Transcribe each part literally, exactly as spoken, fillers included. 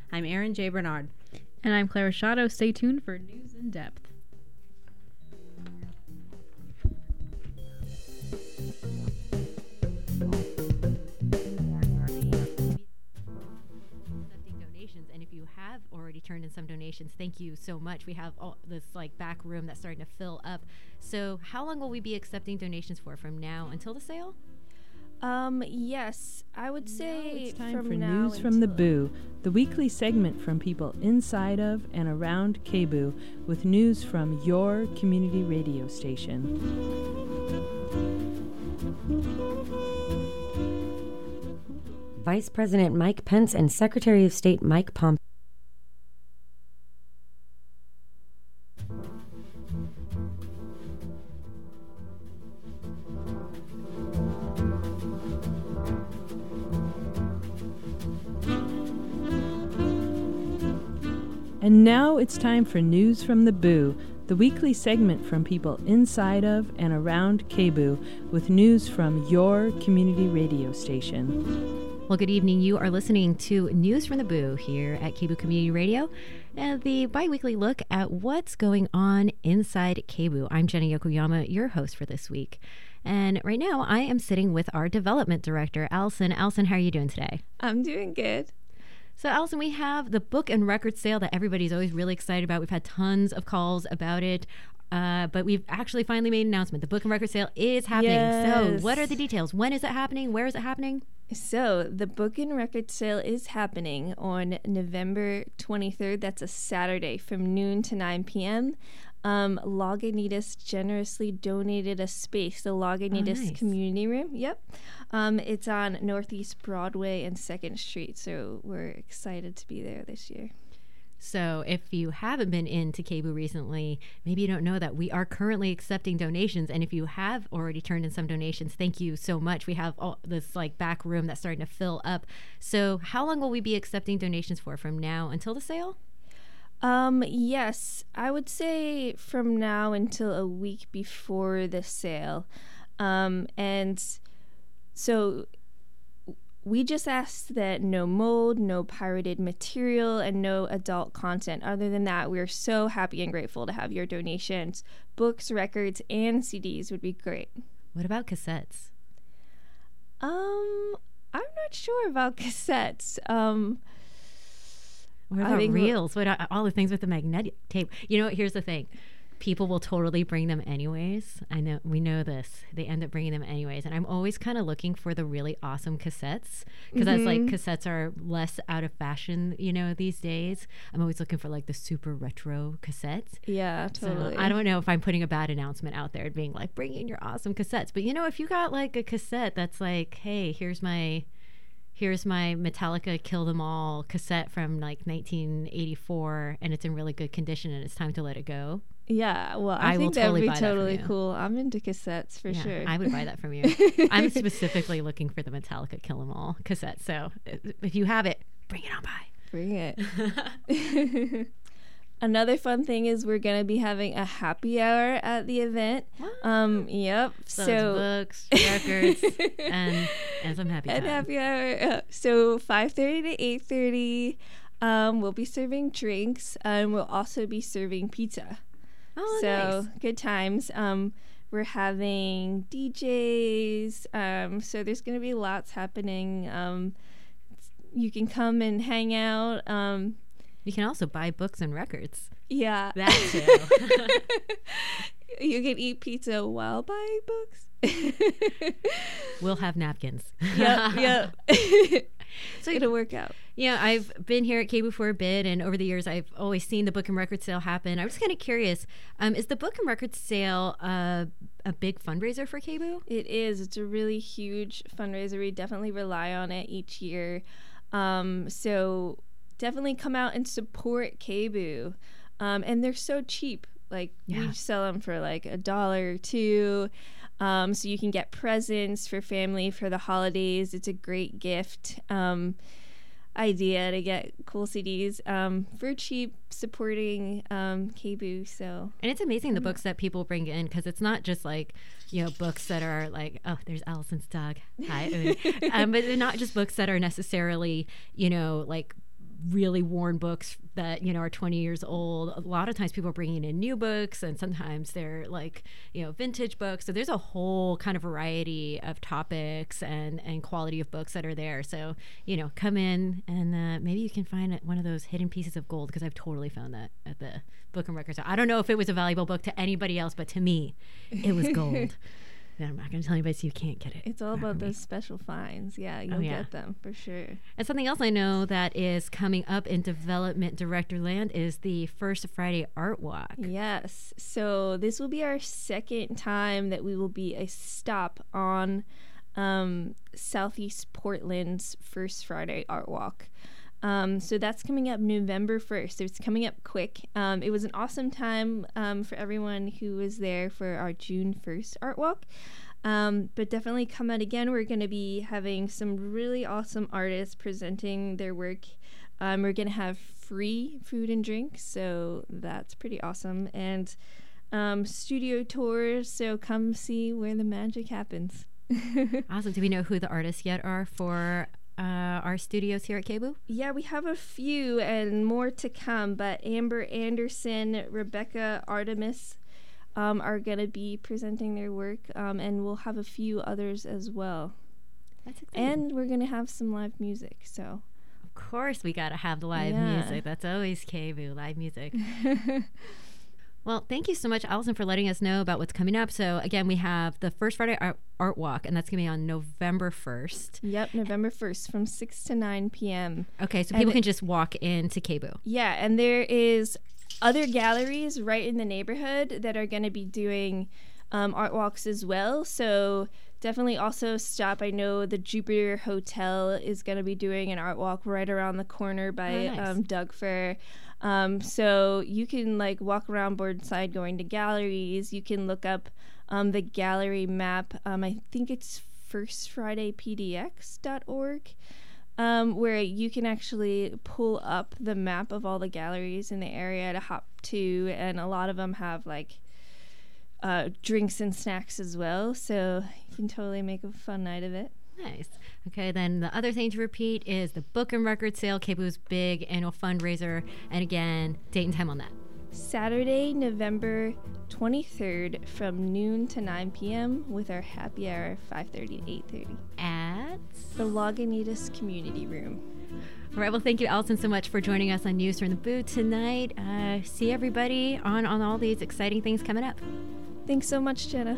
I'm Erin J. Bernard. And I'm Clara Shadow. Stay tuned for News in Depth. And if you have already turned in some donations, thank you so much. We have all this like back room that's starting to fill up. So how long will we be accepting donations for from now until the sale? Um, yes, I would say now it's time from for now News from the until- Boo, the weekly segment from people inside of and around K B U with news from your community radio station. Vice President Mike Pence and Secretary of State Mike Pompeo. And now it's time for News from the Boo, the weekly segment from people inside of and around K B U with news from your community radio station. Well, good evening. You are listening to News from the Boo here at K B U Community Radio, and the bi-weekly look at what's going on inside K B U. I'm Jenny Yokoyama, your host for this week. And right now I am sitting with our development director, Allison. Allison, how are you doing today? I'm doing good. So, Allison, we have the book and record sale that everybody's always really excited about. We've had tons of calls about it, uh, but we've actually finally made an announcement. The book and record sale is happening. Yes. So what are the details? When is it happening? Where is it happening? So the book and record sale is happening on November twenty-third. That's a Saturday from noon to nine p.m. Um, Lagunitas generously donated a space, the Lagunitas Oh, nice. Community Room. Yep. Um, it's on Northeast Broadway and second Street, so we're excited to be there this year. So if you haven't been into K B U recently, maybe you don't know that we are currently accepting donations. And if you have already turned in some donations, thank you so much. We have all this like back room that's starting to fill up. So how long will we be accepting donations for from now until the sale? Um, yes, I would say from now until a week before the sale. Um, and so we just asked that no mold, no pirated material, and no adult content. Other than that, we're so happy and grateful to have your donations. Books, records, and C Ds would be great. What about cassettes? Um, I'm not sure about cassettes. Um, What I about think we'll- reels? What are, all the things with the magnetic tape? You know what? Here's the thing. People will totally bring them anyways. I know, we know this. They end up bringing them anyways. And I'm always kind of looking for the really awesome cassettes because that's like cassettes are less out of fashion, you know, these days. I'm always looking for like the super retro cassettes. yeah, totally. So I don't know if I'm putting a bad announcement out there being like, bring in your awesome cassettes. But you know, if you got like a cassette that's like, hey, here's my here's my Metallica Kill Them All cassette from like nineteen eighty-four and it's in really good condition and it's time to let it go. Yeah, well, I, I will think that would totally be buy that from totally you. cool. I'm into cassettes for Yeah, sure. I would buy that from you. I'm specifically looking for the Metallica Kill 'Em All cassette. So if you have it, bring it on by. Bring it. Another fun thing is we're going to be having a happy hour at the event. Um, yep. So, So, it's books, records, and and some happy and time. happy hour. Uh, so five thirty to eight thirty, um, we'll be serving drinks, and we'll also be serving pizza. Oh, so nice. good times. Um, we're having D Js. Um, so there's going to be lots happening. Um, you can come and hang out. Um, You can also buy books and records. yeah. That too. You can eat pizza while buying books. We'll have napkins. Yep, yep. So It'll work out. Yeah, I've been here at K B U for a bit, and over the years, I've always seen the book and record sale happen. I was kind of curious: um, is the book and record sale uh, a big fundraiser for K B U? It is. It's a really huge fundraiser. We definitely rely on it each year. Um, so definitely come out and support K B U. Um, and they're so cheap. Like Yeah. we sell them for like a dollar or two. Um, so you can get presents for family for the holidays. It's a great gift um, idea to get cool C Ds um, for cheap, supporting um, K B U. So And it's amazing the books that people bring in, because it's not just like, you know, books that are like, oh, there's Allison's dog. Hi. um, but they're not just books that are necessarily, you know, like really worn books that, you know, are twenty years old. A lot of times people are bringing in new books, and sometimes they're like, you know, vintage books. So there's a whole kind of variety of topics and, and quality of books that are there. So, you know, come in and uh, maybe you can find one of those hidden pieces of gold, because I've totally found that at the Book and Record. So I don't know if it was a valuable book to anybody else, but to me, it was gold. I'm not going to tell anybody, so you can't get it. It's all about those special finds. Yeah, you'll Oh, yeah. get them for sure. And something else I know that is coming up in development director land is the First Friday Art Walk. Yes. So this will be our second time that we will be a stop on um, Southeast Portland's First Friday Art Walk. Um, so that's coming up November first. So it's coming up quick. Um, it was an awesome time um, for everyone who was there for our June first Art Walk. Um, but definitely come out again. We're going to be having some really awesome artists presenting their work. Um, we're going to have free food and drinks, so that's pretty awesome. And um, studio tours, so come see where the magic happens. Awesome. Do we know who the artists yet are for Uh, our studios here at K B U? Yeah, we have a few and more to come, but Amber Anderson, Rebecca Artemis um, are going to be presenting their work, um, and we'll have a few others as well. That's exciting. And we're going to have some live music, so. Of course, we got to have the live Yeah. music. That's always K B U, live music. Well, thank you so much, Allison, for letting us know about what's coming up. So, again, we have the First Friday Art, Art Walk, and that's going to be on November first. Yep, November first from six to nine p.m. Okay, so And people it- can just walk into K B U. Yeah, and there is other galleries right in the neighborhood that are going to be doing um, art walks as well. So definitely also stop. I know the Jupiter Hotel is going to be doing an art walk right around the corner by Oh, nice. um, Doug Fair. Um, so you can like walk around Boardside going to galleries. You can look up um, the gallery map. Um, I think it's first friday p d x dot org. Um, where you can actually pull up the map of all the galleries in the area to hop to, and a lot of them have like uh, drinks and snacks as well, so you can totally make a fun night of it. Nice. Okay, then the other thing to repeat is the Book and Record Sale, K B U's big annual fundraiser. And again, date and time on that. Saturday, November twenty-third from noon to nine p.m. with our happy hour five thirty to eight thirty. At The Lagunitas Community Room. All right, well, thank you, Allison, so much for joining us on News from the Booth tonight. Uh, see everybody on, on all these exciting things coming up. Thanks so much, Jenna.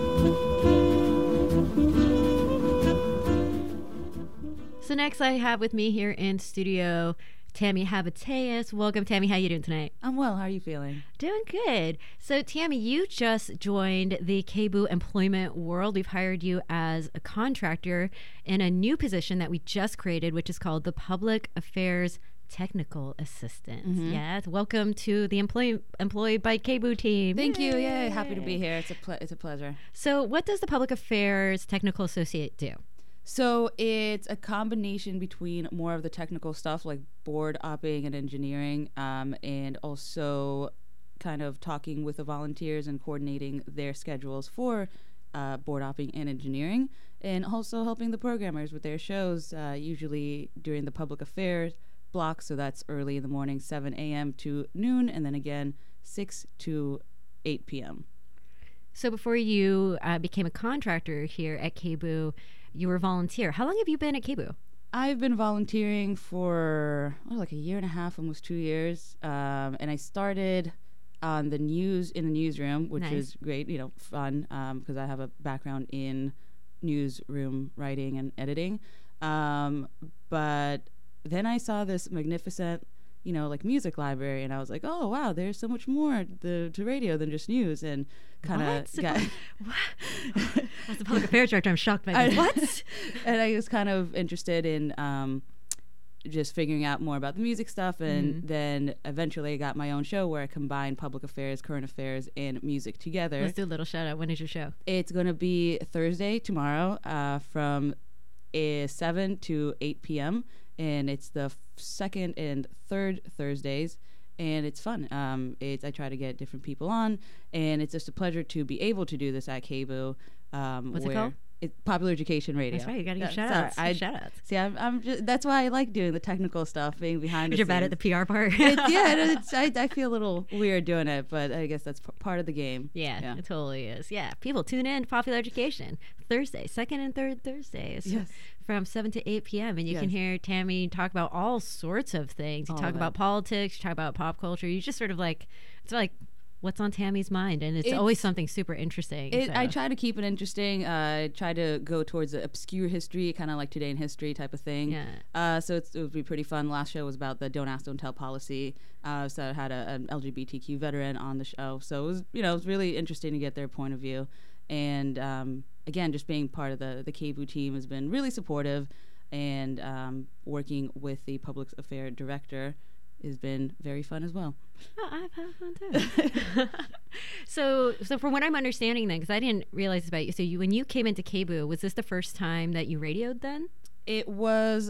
So next I have with me here in studio Tammy Habateus. Welcome, Tammy. How you doing tonight? I'm well. How are you feeling? Doing good. So, Tammy, you just joined the K B U employment world. We've hired you as a contractor in a new position that we just created, which is called the Public Affairs Technical Assistant. Mhm. Yes. Welcome to the employee employed by K B U team. Thank you. Yeah, Yay. happy to be here. It's a ple- it's a pleasure. So, what does the Public Affairs Technical Associate do? So it's a combination between more of the technical stuff like board opping and engineering, um, and also kind of talking with the volunteers and coordinating their schedules for uh, board opping and engineering, and also helping the programmers with their shows, uh, usually during the public affairs block. So that's early in the morning, seven a.m. to noon, and then again six to eight p.m. So, before you uh, became a contractor here at K B U, you were a volunteer. How long have you been at K B U? I've been volunteering for oh, like a year and a half, almost two years. Um, and I started on the news in the newsroom, which Nice. is great, you know, fun, because I have a background in newsroom writing and editing. Um, but then I saw this magnificent, you know, like music library, and I was like, oh wow, there's so much more the, to radio than just news, and kind What? of got. What? As the public affairs director, I'm shocked by I- this. What? And I was kind of interested in um, just figuring out more about the music stuff, and Mhm. then eventually I got my own show where I combine public affairs, current affairs, and music together. Let's do a little shout out. When is your show? It's going to be Thursday, tomorrow, uh, from uh, seven to eight p.m., and it's the f- second and third Thursdays, and it's fun. Um, it's I try to get different people on, and it's just a pleasure to be able to do this at K B U. Um, What's it where called? it's Popular Education Radio. That's right. You got to give Yeah, shout outs. sorry, I- Shout outs. See, I'm, I'm just, that's why I like doing the technical stuff, being behind the You're scenes. bad at the P R part. It, yeah, it- it's, I, I feel a little weird doing it, but I guess that's p- part of the game. Yeah, Yeah. it totally is. Yeah, people tune in to Popular Education Thursday, second and third Thursdays Yes. from seven to eight p.m. And you can Yes. hear Tammy talk about all sorts of things. You All talk of about it. politics, you talk about pop culture. You just sort of like, it's like, what's on Tammy's mind? And it's, It's- always something super interesting. It, I so. try to keep it interesting. Uh, I try to go towards the obscure history, kind of like Today in History type of thing. Yeah. Uh, so it's, it would be pretty fun. Last show was about the Don't Ask, Don't Tell policy. Uh, so I had a, an L G B T Q veteran on the show. So it was, you know, it was really interesting to get their point of view. And um, again, just being part of the the K B U team has been really supportive, and um, working with the public affairs director has been very fun as well. Oh, I've had fun too. so, so from what I'm understanding, then, because I didn't realize this about you, so you when you came into K B U, was this the first time that you radioed then? It was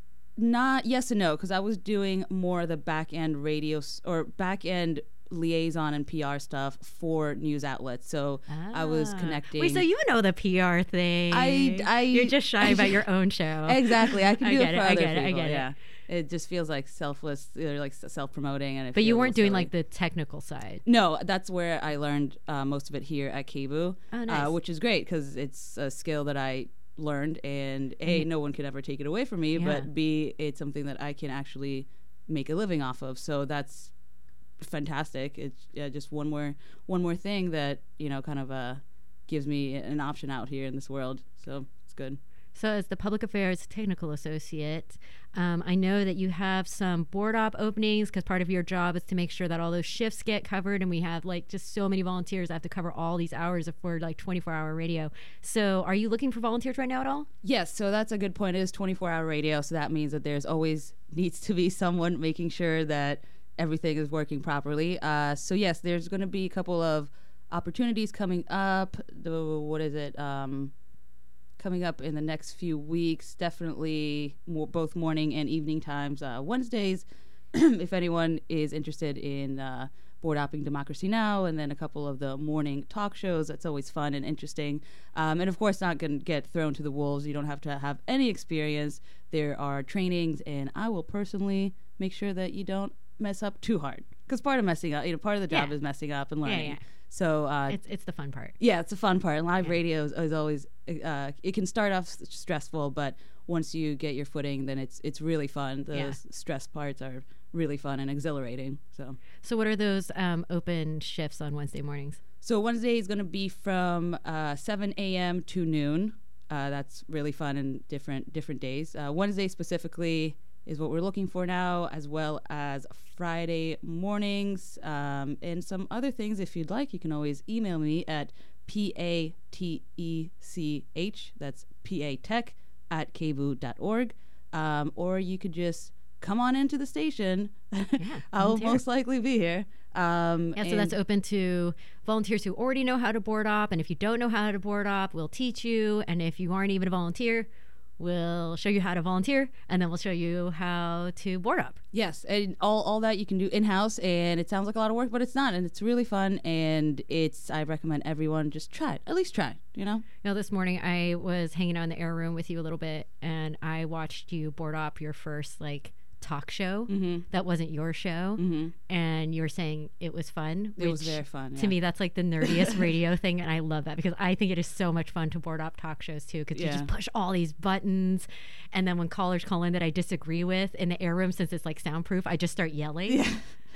not yes and no, because I was doing more of the back end radio s- or back end liaison and P R stuff for news outlets. So I was Ah. connecting. Wait, so you know the P R thing? I- I- You're just shy about your own show. Exactly, I can I do get it it, for I other get it, I people. get it. Yeah, it just feels like selfless, or like self promoting, and it But you feels a weren't little doing silly. like the technical side. No, that's where I learned uh, most of it here at K B U, Oh, nice. uh, which is great because it's a skill that I learned, and A, no one could ever take it away from me, Yeah. but B, it's something that I can actually make a living off of. So that's fantastic. It's yeah, just one more one more thing that, you know, kind of uh, gives me an option out here in this world. So it's good. So, as the Public Affairs Technical Associate, um, I know that you have some board op openings because part of your job is to make sure that all those shifts get covered. And we have like just so many volunteers. I have to cover all these hours for like twenty-four hour radio. So, are you looking for volunteers right now at all? Yes, so that's a good point. It is twenty-four hour radio, so that means that there's always needs to be someone making sure that everything is working properly. Uh, so yes, there's going to be a couple of opportunities coming up. The what is it? Um, coming up in the next few weeks. Definitely more, both morning and evening times. Uh, Wednesdays, if anyone is interested in uh, board opping Democracy Now, and then a couple of the morning talk shows. That's always fun and interesting. Um, and of course, not going to get thrown to the wolves. You don't have to have any experience. There are trainings, and I will personally make sure that you don't mess up too hard. Because part of messing up, you know, part of the job Yeah. is messing up and Yeah, learning. yeah. So uh, It's it's the fun part. yeah, it's a fun part. And live Yeah. radio is, is always uh, it can start off s- stressful, but once you get your footing, then it's it's really fun. Those Yeah. stress parts are really fun and exhilarating. So So, what are those um, open shifts on Wednesday mornings? so Wednesday is going to be from uh, seven a.m. to noon. Uh, that's really fun and different different days. Uh, Wednesday specifically is what we're looking for now, as well as Friday mornings um, and some other things. If you'd like, you can always email me at P A T E C H, that's P A Tech, at k b u dot org. Um, or you could just come on into the station. I'll volunteer. most likely be here. Um, Yeah, so and- that's open to volunteers who already know how to board op. And if you don't know how to board op, we'll teach you. And if you aren't even a volunteer, we'll show you how to volunteer. And then we'll show you how to board op. Yes, and all, all that you can do in-house, and it sounds like a lot of work, but it's not, and it's really fun, and it's, I recommend everyone just try it, at least try, you know? You know, this morning I was hanging out in the air room with you a little bit, and I watched you board op your first, like, talk show Mm-hmm. that wasn't your show. Mm-hmm. And you were saying it was fun. It was which very fun, To yeah. me, that's like the nerdiest radio thing, and I love that because I think it is so much fun to board op talk shows too, because you Yeah. just push all these buttons, and then when callers call in that I disagree with in the air room, since it's like soundproof, I just start yelling. Yeah.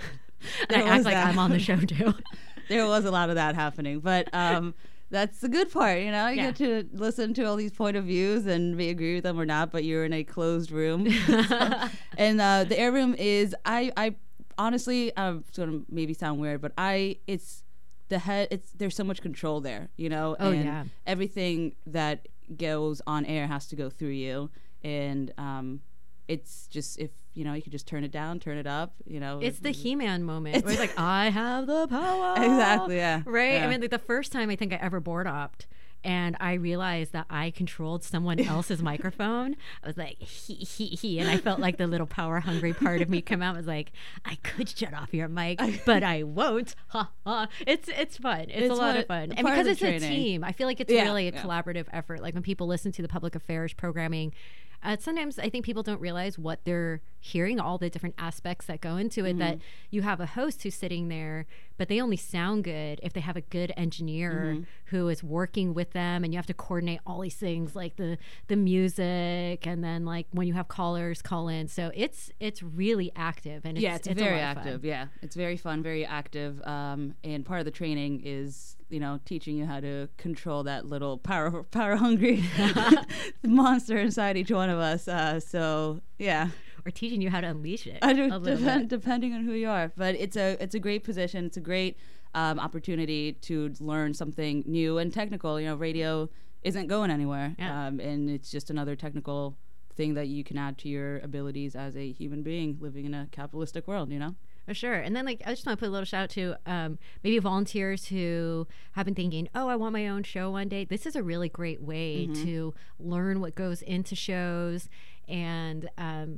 And I There act was like that. I'm on the show too. There was a lot of that happening, but um, that's the good part, you know? You Yeah. get to listen to all these point of views and may agree with them or not, but you're in a closed room. So- and uh, the air room is, I, I honestly, I'm going to maybe sound weird, but I, it's, the head, it's, there's so much control there, you know? Oh, and yeah. everything that goes on air has to go through you. And um, it's just, if, you know, you could just turn it down, turn it up, you know? It's the He-Man moment It's- where it's like, I have the power. Exactly, yeah. Right? Yeah. I mean, like the first time I think I ever board opped, and I realized that I controlled someone else's microphone. I was like, he, he, he. And I felt like the little power hungry part of me come out. I was like, I could shut off your mic, but I won't. Ha ha. It's, it's fun. It's, it's a lot of fun. And because it's training. a team, I feel like it's yeah, really a yeah. collaborative effort. Like when people listen to the public affairs programming, Uh, sometimes I think people don't realize what they're hearing, all the different aspects that go into it, mm-hmm. that you have a host who's sitting there, but they only sound good if they have a good engineer mm-hmm. who is working with them, and you have to coordinate all these things like the the music, and then like when you have callers call in. So it's it's really active, and it's, yeah, it's, it's very a lot active. Of fun. Yeah, it's very fun, very active, um, and part of the training is, you know, teaching you how to control that little power power hungry monster inside each one of us. Uh, so yeah, or teaching you how to unleash it. I do, depend, depending on who you are. But it's a it's a great position. It's a great um, opportunity to learn something new and technical. You know, radio isn't going anywhere, yeah. um, and it's just another technical thing that you can add to your abilities as a human being living in a capitalistic world. You know. For sure. And then, like, I just want to put a little shout out to um, maybe volunteers who have been thinking, oh, I want my own show one day. This is a really great way mm-hmm. to learn what goes into shows, and um,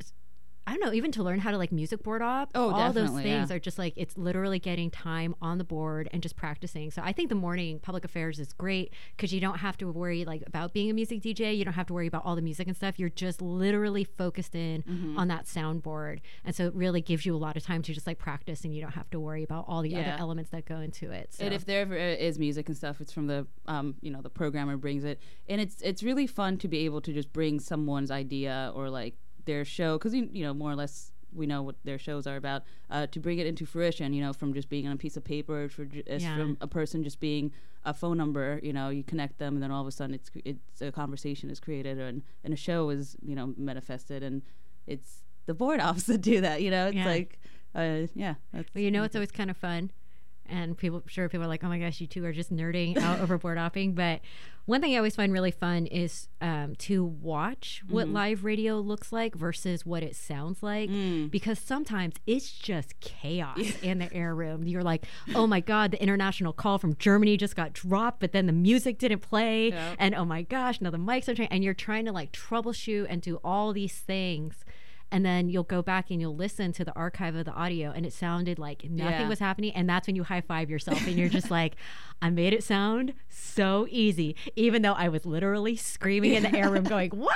I don't know, even to learn how to like music board op. Oh, all definitely, those things yeah. are just like, it's literally getting time on the board and just practicing. So I think the morning public affairs is great because you don't have to worry like about being a music D J. You don't have to worry about all the music and stuff. You're just literally focused in mm-hmm. on that soundboard. And so it really gives you a lot of time to just like practice, and you don't have to worry about all the yeah. other elements that go into it. So. And if there ever is music and stuff, it's from the, um, you know, the programmer brings it. And it's, it's really fun to be able to just bring someone's idea or like their show, because you, you know, more or less we know what their shows are about, uh, to bring it into fruition, you know, from just being on a piece of paper, for ju- yeah. from a person just being a phone number, you know, you connect them, and then all of a sudden it's it's a conversation is created, and, and a show is, you know, manifested, and it's the board ops that do that, you know, it's yeah. like, uh, yeah. That's, well, you know, it's always kind of fun. And people, sure, people are like, oh my gosh, you two are just nerding out over board hopping. But one thing I always find really fun is um, to watch what mm-hmm. live radio looks like versus what it sounds like. Mm. Because sometimes it's just chaos in the air room. You're like, oh my God, the international call from Germany just got dropped, but then the music didn't play. Yep. And oh my gosh, now the mics are trying. And you're trying to like troubleshoot and do all these things. And then you'll go back and you'll listen to the archive of the audio, and it sounded like nothing yeah. was happening. And that's when you high five yourself, and you're just like, I made it sound so easy, even though I was literally screaming in the air room going, what?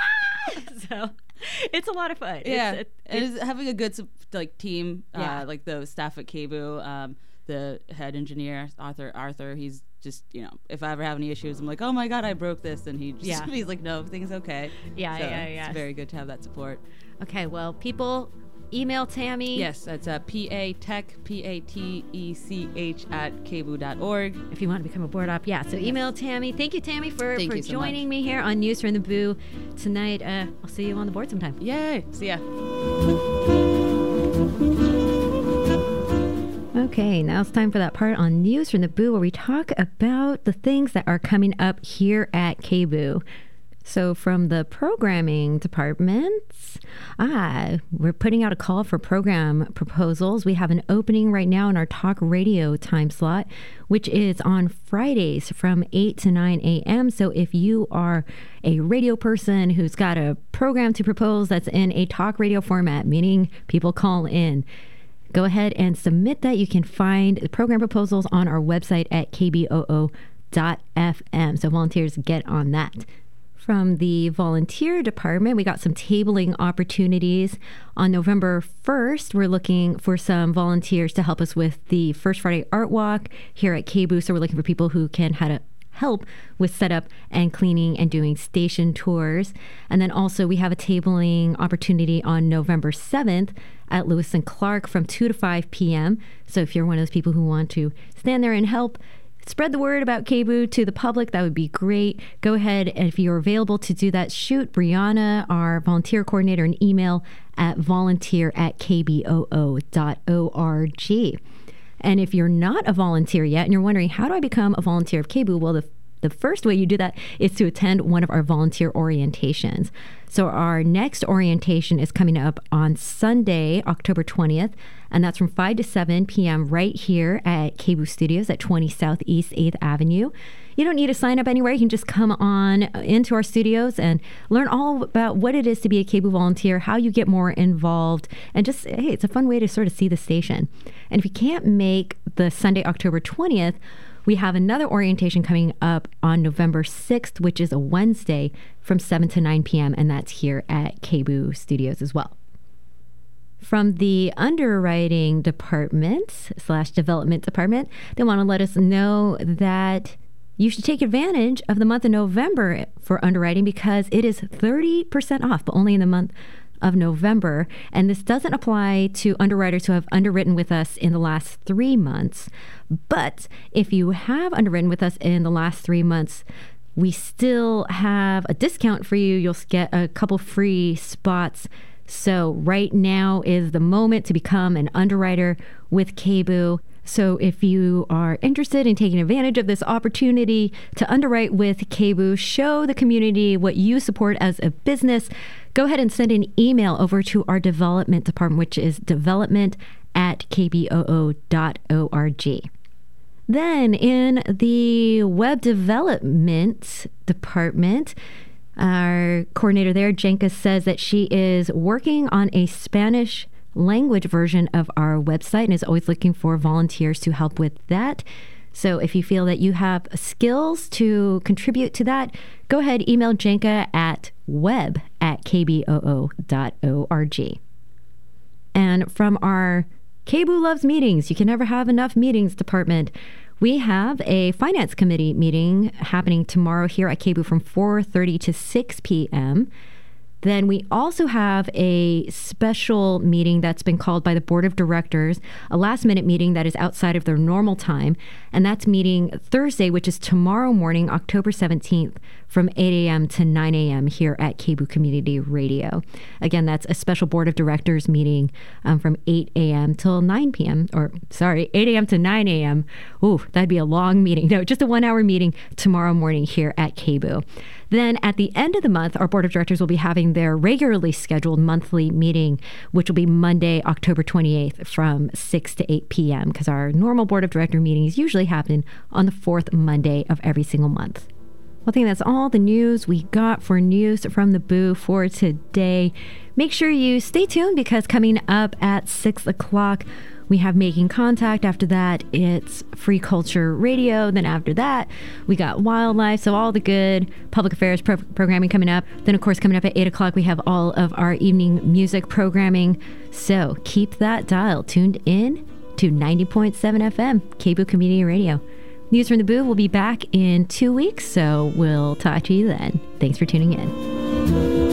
So it's a lot of fun. Yeah. It's, it, it's, it's having a good like team, yeah. uh, like the staff at K B U, um, the head engineer, Arthur, Arthur, he's just, you know, if I ever have any issues, I'm like, oh my God, I broke this. And he just, yeah. he's like, no, everyth's okay. Yeah, so yeah, yeah. It's very good to have that support. Okay, well, people email Tammy. Yes, that's uh, P A Tech, P A T E C H at K B U dot org. If you want to become a board op, yeah. So email Tammy. Thank you, Tammy, for, Thank for you so joining much. me here on News from the Boo tonight. Uh, I'll see you on the board sometime. Yay. See ya. Okay, now it's time for that part on News from the Boo where we talk about the things that are coming up here at K B U. So from the programming department, ah, we're putting out a call for program proposals. We have an opening right now in our talk radio time slot, which is on Fridays from eight to nine a.m. So if you are a radio person who's got a program to propose that's in a talk radio format, meaning people call in, go ahead and submit that. You can find the program proposals on our website at k b o o dot f m. So volunteers, get on that. From the volunteer department, we got some tabling opportunities. On November first, we're looking for some volunteers to help us with the First Friday Art Walk here at K B U. So we're looking for people who can how to help with setup and cleaning and doing station tours. And then also we have a tabling opportunity on November seventh at Lewis and Clark from two to five p.m. So if you're one of those people who want to stand there and help spread the word about K B U to the public, that would be great. Go ahead, and if you're available to do that, shoot Brianna, our volunteer coordinator, an email at volunteer at k b o o dot org. And if you're not a volunteer yet and you're wondering, how do I become a volunteer of K B U? Well, the The first way you do that is to attend one of our volunteer orientations. So our next orientation is coming up on Sunday, October twentieth, and that's from five to seven p.m. right here at K B O O Studios at twenty Southeast eighth Avenue. You don't need to sign up anywhere. You can just come on into our studios and learn all about what it is to be a K B O O volunteer, how you get more involved, and just, hey, it's a fun way to sort of see the station. And if you can't make the Sunday, October twentieth, we have another orientation coming up on November sixth, which is a Wednesday from seven to nine p.m., and that's here at K B O O Studios as well. From the underwriting department slash development department, they want to let us know that you should take advantage of the month of November for underwriting because it is thirty percent off, but only in the month of November. And this doesn't apply to underwriters who have underwritten with us in the last three months. But if you have underwritten with us in the last three months, we still have a discount for you. You'll get a couple free spots. So right now is the moment to become an underwriter with K B O O. So if you are interested in taking advantage of this opportunity to underwrite with K B O O, show the community what you support as a business, go ahead and send an email over to our development department, which is development at k b o o dot org. Then in the web development department, our coordinator there, Jenka, says that she is working on a Spanish language version of our website and is always looking for volunteers to help with that. So if you feel that you have skills to contribute to that, go ahead, email Jenka at web at k b o o dot org. And from our K B O O Loves Meetings, you can never have enough meetings department, we have a finance committee meeting happening tomorrow here at K B O O from four thirty to six p.m. Then we also have a special meeting that's been called by the board of directors, a last minute meeting that is outside of their normal time. And that's meeting Thursday, which is tomorrow morning, October seventeenth, from eight a.m. to nine a.m. here at K B O O Community Radio. Again, that's a special board of directors meeting um, from eight a.m. till nine p.m. or sorry, eight a.m. to nine a.m. Ooh, that'd be a long meeting. No, just a one hour meeting tomorrow morning here at K B O O. Then at the end of the month, our board of directors will be having their regularly scheduled monthly meeting, which will be Monday, October twenty-eighth from six to eight p.m. because our normal board of director meetings usually happen on the fourth Monday of every single month. Well, I think that's all the news we got for News from the B O O for today. Make sure you stay tuned because coming up at six o'clock, we have Making Contact. After that, it's Free Culture Radio. Then after that, we got Wildlife. So all the good public affairs pro- programming coming up. Then, of course, coming up at eight o'clock, we have all of our evening music programming. So keep that dial tuned in to ninety point seven F M, K B O O Community Radio. News from the B O O will be back in two weeks, so we'll talk to you then. Thanks for tuning in.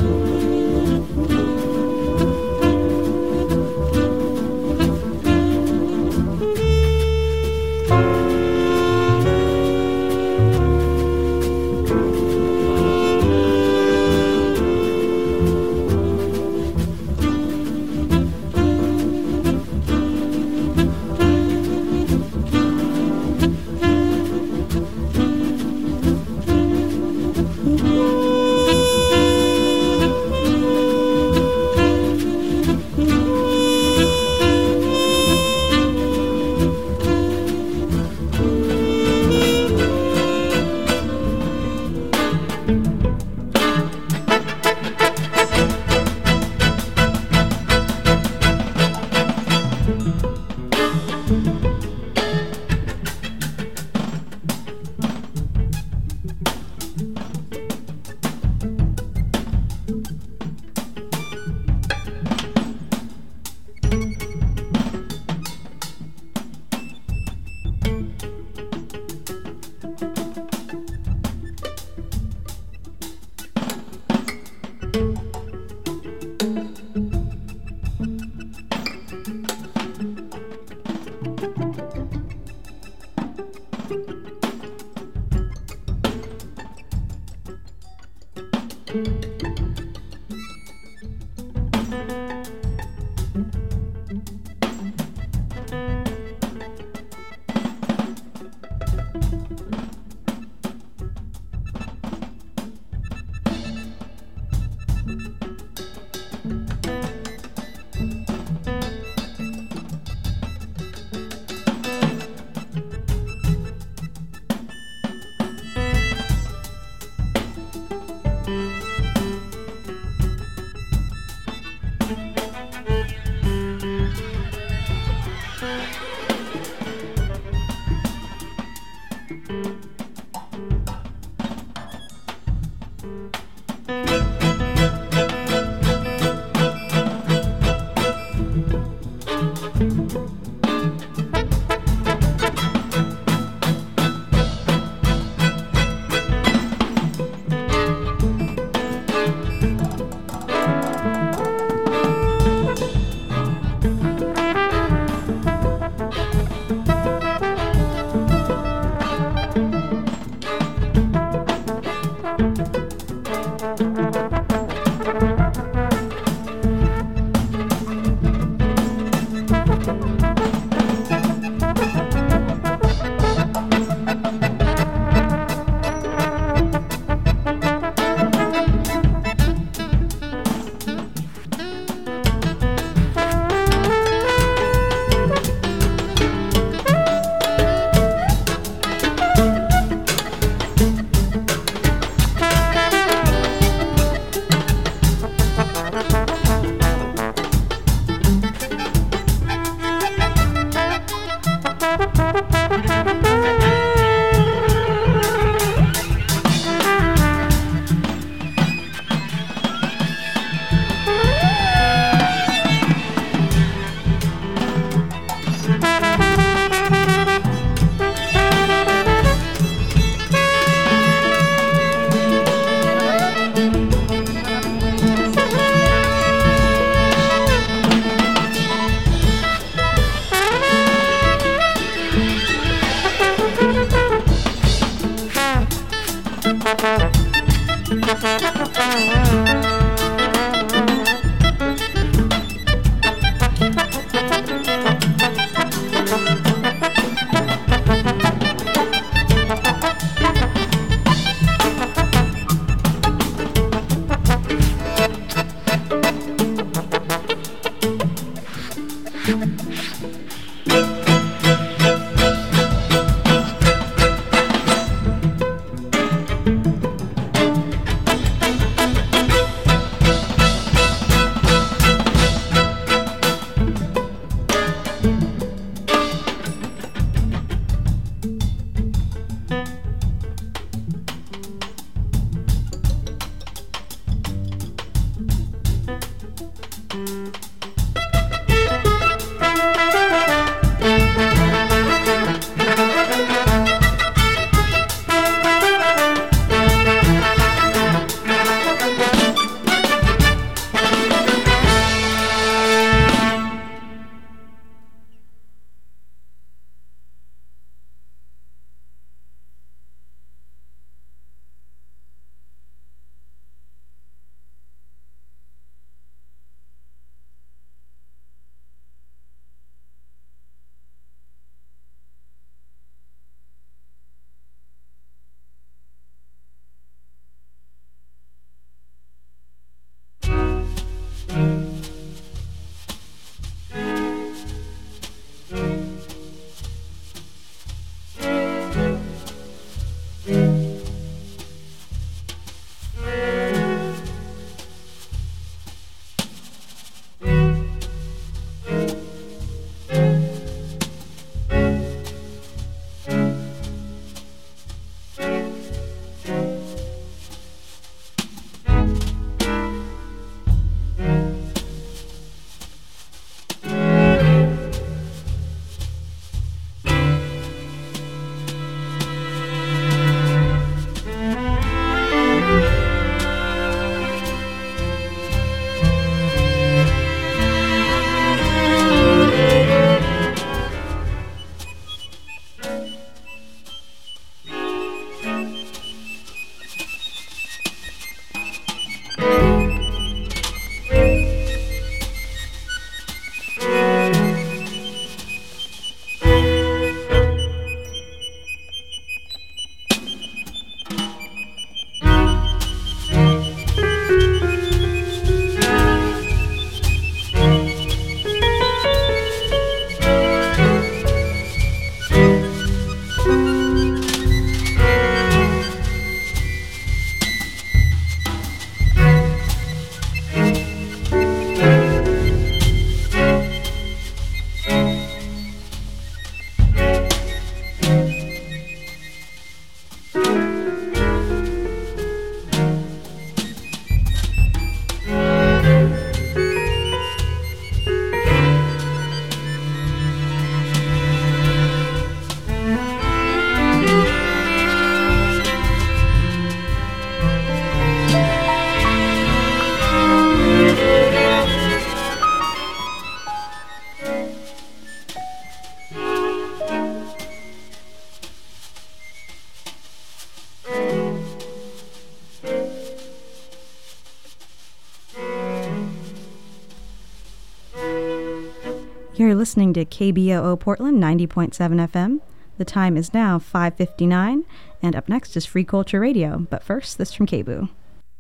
You're listening to K B O O Portland ninety point seven F M. The time is now five fifty-nine, and up next is Free Culture Radio. But first, this from K B O O.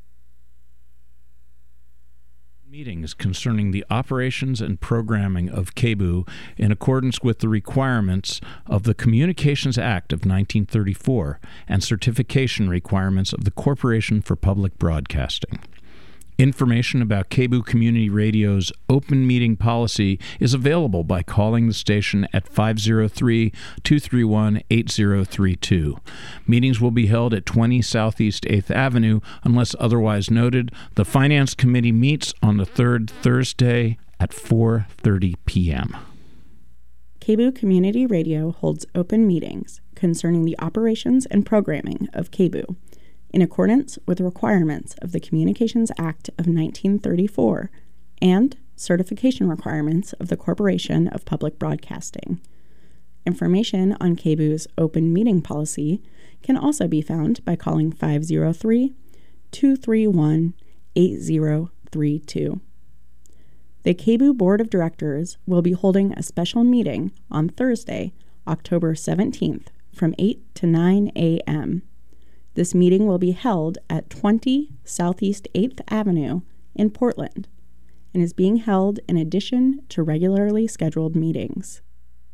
Meetings concerning the operations and programming of K B O O in accordance with the requirements of the Communications Act of nineteen thirty-four and certification requirements of the Corporation for Public Broadcasting. Information about K B O O Community Radio's open meeting policy is available by calling the station at five oh three, two three one, eight oh three two. Meetings will be held at twenty Southeast eighth Avenue unless otherwise noted. The Finance Committee meets on the third Thursday at four thirty p.m. K B O O Community Radio holds open meetings concerning the operations and programming of K B O O in accordance with the requirements of the Communications Act of nineteen thirty-four and certification requirements of the Corporation of Public Broadcasting. Information on K B O O's open meeting policy can also be found by calling five oh three, two three one, eight oh three two. The K B O O Board of Directors will be holding a special meeting on Thursday, October seventeenth from eight to nine a.m. This meeting will be held at twenty Southeast eighth Avenue in Portland and is being held in addition to regularly scheduled meetings.